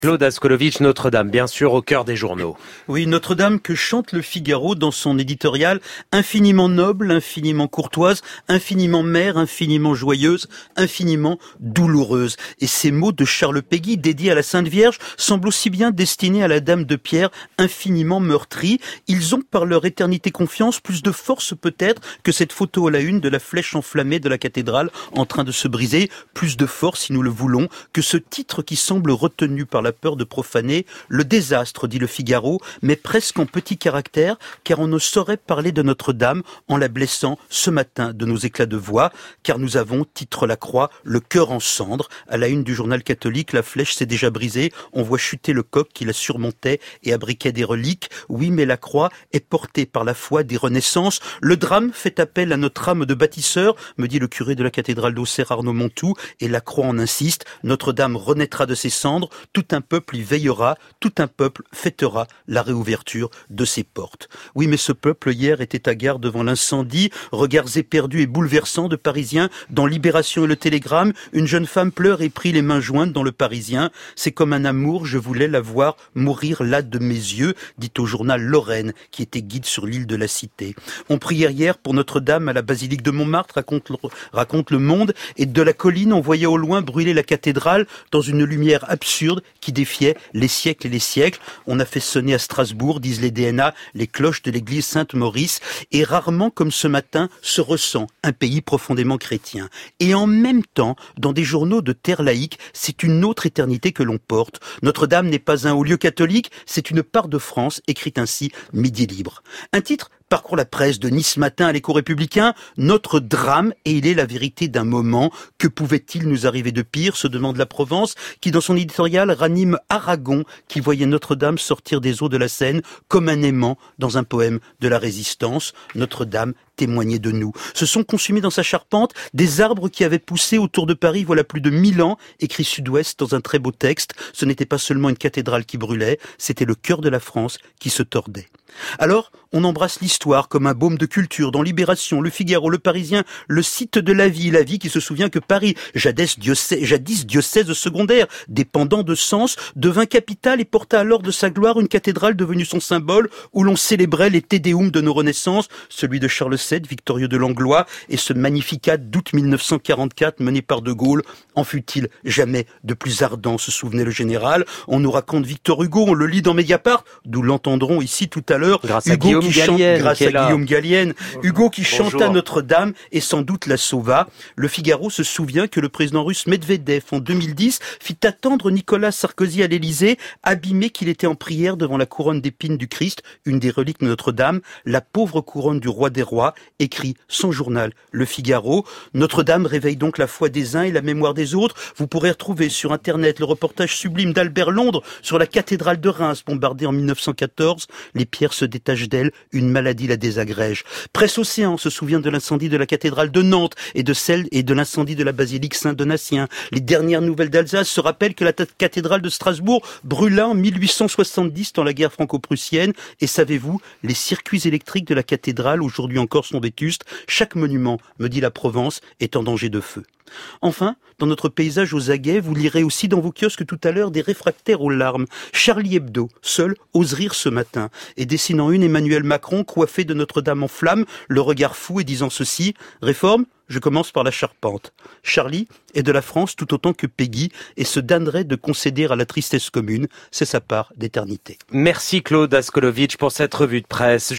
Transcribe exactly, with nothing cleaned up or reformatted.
Claude Askolovitch, Notre-Dame, bien sûr, au cœur des journaux. Oui, Notre-Dame que chante le Figaro dans son éditorial, infiniment noble, infiniment courtoise, infiniment mère, infiniment joyeuse, infiniment douloureuse. Et ces mots de Charles Péguy, dédiés à la Sainte Vierge, semblent aussi bien destinés à la Dame de Pierre, infiniment meurtrie. Ils ont, par leur éternité confiance, plus de force peut-être que cette photo à la une de la flèche enflammée de la cathédrale en train de se briser, plus de force, si nous le voulons, que ce titre qui semble retenu par la peur de profaner, le désastre, dit le Figaro, mais presque en petit caractère, car on ne saurait parler de Notre-Dame en la blessant ce matin de nos éclats de voix, car nous avons, titre la Croix, le cœur en cendres. À la une du journal catholique, la flèche s'est déjà brisée, on voit chuter le coq qui la surmontait et abriquait des reliques. Oui, mais la Croix est portée par la foi des renaissances. Le drame fait appel à notre âme de bâtisseur, me dit le curé de la cathédrale d'Auxerre, Arnaud Montou, et la Croix en insiste. Notre-Dame renaîtra de ses cendres, tout un peuple y veillera, tout un peuple fêtera la réouverture de ses portes. Oui, mais ce peuple hier était à gare devant l'incendie, regards éperdus et bouleversants de Parisiens dans Libération et le Télégramme. Une jeune femme pleure et prie les mains jointes dans le Parisien. C'est comme un amour, je voulais la voir mourir là de mes yeux, dit au journal Lorraine, qui était guide sur l'île de la Cité. On priait hier pour Notre-Dame à la basilique de Montmartre, raconte le, raconte le Monde, et de la colline on voyait au loin brûler la cathédrale dans une lumière absurde qui défiait les siècles et les siècles. On a fait sonner à Strasbourg, disent les D N A, les cloches de l'église Sainte-Maurice, et rarement comme ce matin se ressent un pays profondément chrétien. Et en même temps, dans des journaux de terre laïque, c'est une autre éternité que l'on porte. Notre-Dame n'est pas un haut lieu catholique, c'est une part de France, écrite ainsi Midi Libre. Un titre parcourt la presse de Nice Matin à l'Écho Républicain, notre drame, et il est la vérité d'un moment. Que pouvait-il nous arriver de pire, se demande la Provence, qui dans son éditorial ranime Aragon, qui voyait Notre-Dame sortir des eaux de la Seine comme un aimant dans un poème de la Résistance. Notre-Dame témoignait de nous. Se sont consumés dans sa charpente des arbres qui avaient poussé autour de Paris voilà plus de mille ans, écrit Sud-Ouest dans un très beau texte. Ce n'était pas seulement une cathédrale qui brûlait, c'était le cœur de la France qui se tordait. Alors, on embrasse l'histoire comme un baume de culture dans Libération, Le Figaro, Le Parisien, le site de la vie, la vie qui se souvient que Paris, jadis diocèse, jadis diocèse secondaire, dépendant de Sens, devint capitale et porta alors de sa gloire une cathédrale devenue son symbole où l'on célébrait les Te Deum de nos renaissances, celui de Charles sept, victorieux de Langlois, et ce Magnificat d'août mille neuf cent quarante-quatre mené par De Gaulle. En fut-il jamais de plus ardent, se souvenait le général. On nous raconte Victor Hugo, on le lit dans Mediapart, d'où l'entendrons ici tout à l'heure. Grâce Hugo à Guillaume qui chante, Gallienne. grâce à Guillaume Gallienne. Hugo qui Bonjour. chanta Notre-Dame et sans doute la sauva. Le Figaro se souvient que le président russe Medvedev, en deux mille dix, fit attendre Nicolas Sarkozy à l'Élysée, abîmé qu'il était en prière devant la couronne d'épines du Christ, une des reliques de Notre-Dame, la pauvre couronne du roi des rois, écrit son journal Le Figaro. Notre-Dame réveille donc la foi des uns et la mémoire des autres. Vous pourrez retrouver sur Internet le reportage sublime d'Albert Londres sur la cathédrale de Reims, bombardée en mille neuf cent quatorze. Les pierres se détachent d'elle, une maladie la désagrège. Presse Océan se souvient de l'incendie de la cathédrale de Nantes et de celle et de l'incendie de la basilique Saint-Donatien. Les dernières nouvelles d'Alsace se rappellent que la cathédrale de Strasbourg brûla en mille huit cent soixante-dix dans la guerre franco-prussienne. Et savez-vous, les circuits électriques de la cathédrale aujourd'hui encore sont vétustes. Chaque monument, me dit la Provence, est en danger de feu. Enfin, dans notre paysage aux aguets, vous lirez aussi dans vos kiosques tout à l'heure des réfractaires aux larmes. Charlie Hebdo, seul, ose rire ce matin, et dessinant une Emmanuel Macron coiffé de Notre-Dame en flammes, le regard fou et disant ceci: réforme, je commence par la charpente. Charlie est de la France tout autant que Péguy et se damnerait de concéder à la tristesse commune. C'est sa part d'éternité. Merci Claude Askolovitch pour cette revue de presse.